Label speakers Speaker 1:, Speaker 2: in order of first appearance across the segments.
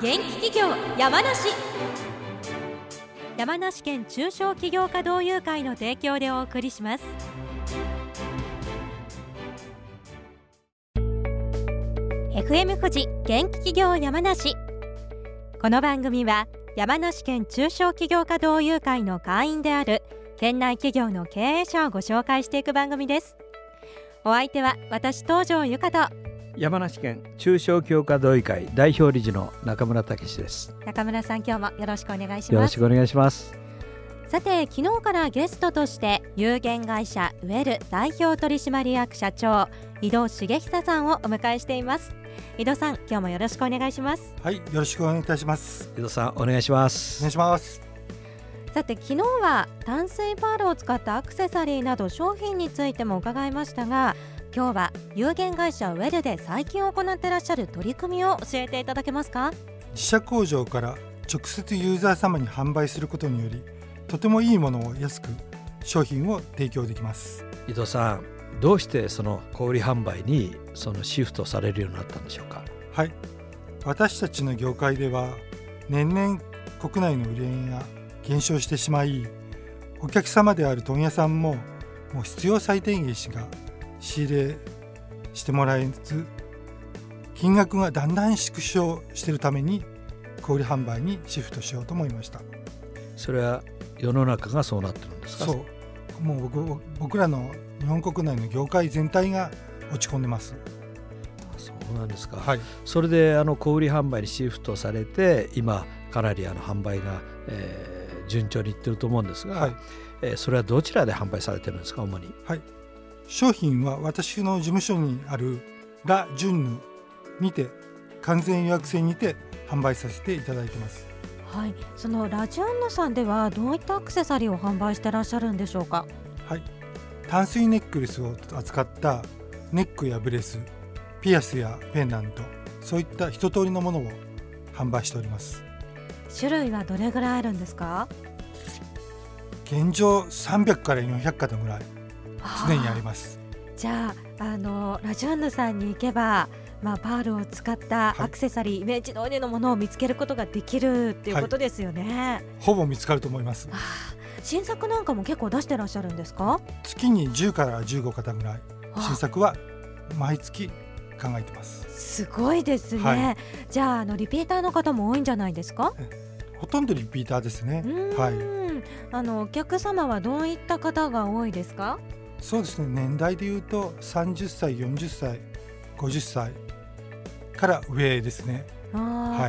Speaker 1: 元気企業山梨。山梨県中小企業家同友会の提供でお送りします。FM 富士元気企業山梨。この番組は山梨県中小企業家同友会の会員である県内企業の経営者をご紹介していく番組です。お相手は私東條由香と
Speaker 2: 山梨県中小企業家同友会代表理事の中村武史です。
Speaker 1: 中村さん、今日もよろしくお願いします。
Speaker 2: よろしくお願いします。
Speaker 1: さて、昨日からゲストとして有限会社ウェル代表取締役社長井戸重久さんをお迎えしています。井戸さん、今日もよろしくお願いします。
Speaker 3: はい、よろしくお願いいたします。
Speaker 2: 井戸さん、お願いします。
Speaker 3: お願いします。
Speaker 1: さて、昨日は淡水パールを使ったアクセサリーなど商品についても伺いましたが、今日は有限会社ウェルで最近行っていらっしゃる取り組みを教えていただけますか？
Speaker 3: 自社工場から直接ユーザー様に販売することにより、とてもいいものを安く商品を提供できます。
Speaker 2: 井戸さん、どうしてその小売販売にシフトされるようになったんでしょうか？
Speaker 3: はい、私たちの業界では年々国内の売り上げが減少してしまい、お客様である問屋さんも必要最低限しか仕入れしてもらえず、金額がだんだん縮小しているために小売販売にシフトしようと思いました。
Speaker 2: それは世の中がそうなってるんですか？
Speaker 3: そう、もう僕らの日本国内の業界全体が落ち込んでます。
Speaker 2: そうなんですか。
Speaker 3: はい、
Speaker 2: それで小売販売にシフトされて、今かなり販売が、順調にいってると思うんですが、はい、それはどちらで販売されてるんですか？主に。
Speaker 3: はい、商品は私の事務所にあるラ・ジュンヌにて完全予約制にて販売させていただいてます。
Speaker 1: はい、そのラ・ジュンヌさんではどういったアクセサリーを販売してらっしゃるんでしょうか？
Speaker 3: はい、淡水ネックレスを扱ったネックやブレス、ピアスやペンダント、そういった一通りのものを販売しております。
Speaker 1: 種類はどれぐらいあるんですか？
Speaker 3: 現状300から400型ぐらい常にあります。
Speaker 1: じゃあ、ラジュンヌさんに行けば、パールを使ったアクセサリー、イメージ通りのものを見つけることができるっていうことですよね。
Speaker 3: ほぼ見つかると思います。
Speaker 1: 新作なんかも結構出してらっしゃるんですか？
Speaker 3: 月に10から15型ぐらい新作は毎月考えてます。
Speaker 1: すごいですね。じゃあ、リピーターの方も多いんじゃないですか？
Speaker 3: ほとんどリピーターですね。はい、
Speaker 1: お客様はどういった方が多いですか？
Speaker 3: そうですね、年代でいうと30歳、40歳、50歳から上ですね。はい、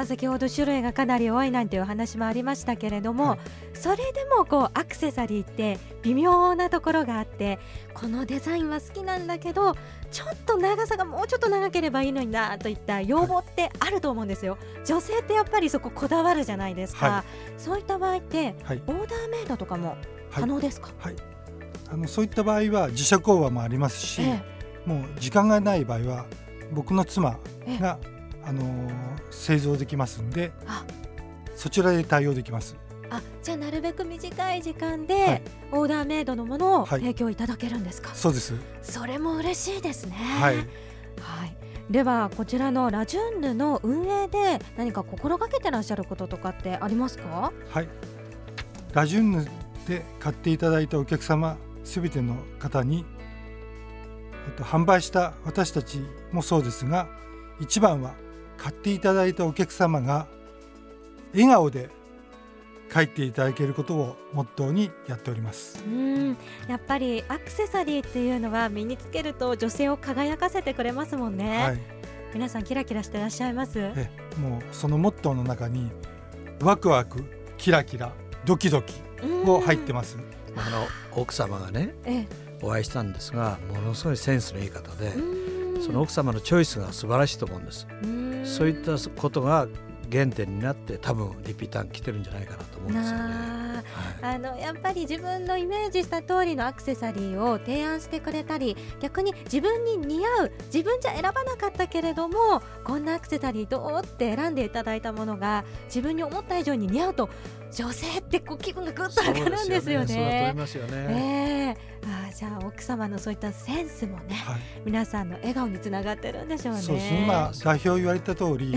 Speaker 1: 先ほど種類がかなり多いなんていう話もありましたけれども、それでもアクセサリーって微妙なところがあって、このデザインは好きなんだけどちょっと長さがもうちょっと長ければいいのになといった要望ってあると思うんですよ。女性ってやっぱりそここだわるじゃないですか。そういった場合って、オーダーメイドとかも可能ですか？
Speaker 3: そういった場合は自社工場もありますし、もう時間がない場合は僕の妻が製造できますんで、そちらで対応できます。
Speaker 1: じゃあ、なるべく短い時間でオーダーメイドのものを提供いただけるんですか？
Speaker 3: そうです。
Speaker 1: それも嬉しいですね。
Speaker 3: で
Speaker 1: は、こちらのラ・ジュンヌの運営で何か心がけてらっしゃることとかってありますか？
Speaker 3: はい、ラ・ジュンヌで買っていただいたお客様すべての方に、販売した私たちもそうですが、一番は買っていただいたお客様が笑顔で帰っていただけることをモットーにやっております。
Speaker 1: やっぱりアクセサリーっていうのは身につけると女性を輝かせてくれますもんね。皆さんキラキラしてらっしゃいます。
Speaker 3: もうそのモットーの中にワクワク、キラキラ、ドキドキも入ってます。
Speaker 2: 奥様がね、お会いしたんですが、ものすごいセンスのいい方で、その奥様のチョイスが素晴らしいと思うんです。そういったことが原点になって多分リピーターに来てるんじゃないかなと思うんですよね。
Speaker 1: やっぱり自分のイメージした通りのアクセサリーを提案してくれたり、逆に自分に似合う、自分じゃ選ばなかったけれどもこんなアクセサリーどうって選んでいただいたものが自分に思った以上に似合うと、女性って気分がぐっと上がるんですよね。
Speaker 2: そうだと思いますよね。
Speaker 1: じゃあ奥様のそういったセンスもね、皆さんの笑顔につながってるんでしょうね。
Speaker 3: そうです。今代表言われた通り、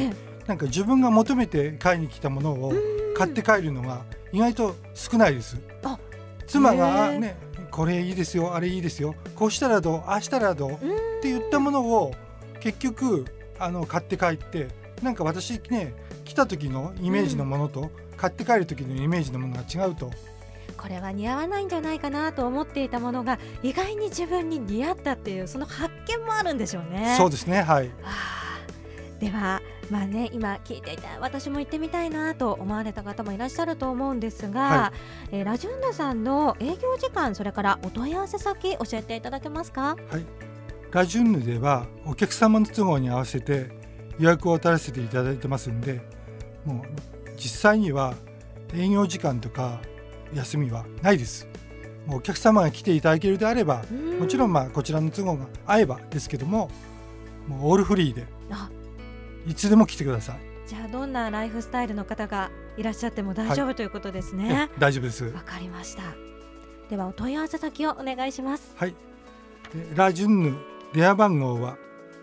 Speaker 3: なんか自分が求めて買いに来たものを買って帰るのが意外と少ないです。妻がね、これいいですよ、あれいいですよ、こうしたらどう、ああしたらどうって言ったものを結局買って帰って、なんか私ね、来た時のイメージのものと、買って帰る時のイメージのものが違うと、
Speaker 1: これは似合わないんじゃないかなと思っていたものが意外に自分に似合ったっていう、その発見もあるんでしょうね。
Speaker 3: そうですね、はい。
Speaker 1: では、今聞いていた私も行ってみたいなと思われた方もいらっしゃると思うんですが、ラジュンヌさんの営業時間、それからお問い合わせ先教えていただけますか？
Speaker 3: はい、ラジュンヌではお客様の都合に合わせて予約を取らせていただいてますんで、もう実際には営業時間とか休みはないです。もうお客様が来ていただけるであれば、もちろんこちらの都合が合えばですけども、もうオールフリーでいつでも来てください。
Speaker 1: じゃあどんなライフスタイルの方がいらっしゃっても大丈夫ということですね。
Speaker 3: 大丈夫です。
Speaker 1: わかりました。ではお問い合わせ先をお願いします。
Speaker 3: はい、ラジュンヌ電話番号は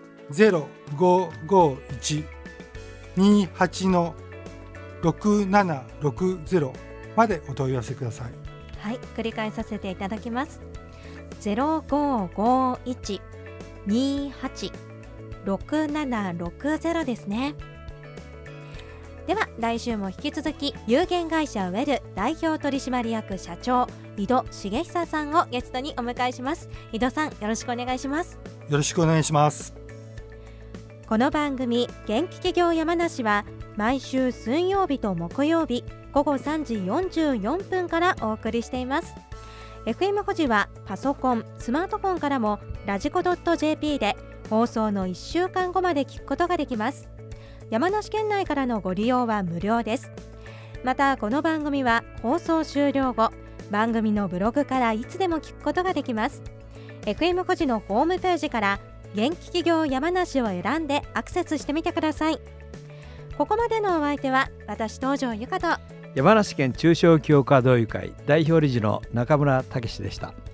Speaker 3: 0551-28-6760 までお問い合わせください。
Speaker 1: はい、繰り返させていただきます。 0551-28-6760 ですね。では来週も引き続き有限会社ウェル代表取締役社長井戸重久さんをゲストにお迎えします。井戸さん、よろしくお願いします。
Speaker 3: よろしくお願いします。
Speaker 1: この番組元気企業山梨は毎週水曜日と木曜日午後3時44分からお送りしています。 FM 保持はパソコン、スマートフォンからもラジコ .jp で放送の1週間後まで聞くことができます。山梨県内からのご利用は無料です。またこの番組は放送終了後、番組のブログからいつでも聞くことができます。 FM 保持のホームページから元気企業山梨を選んでアクセスしてみてください。ここまでのお相手は私東條由香と
Speaker 2: 山梨県中小企業家同友会代表理事の中村武史でした。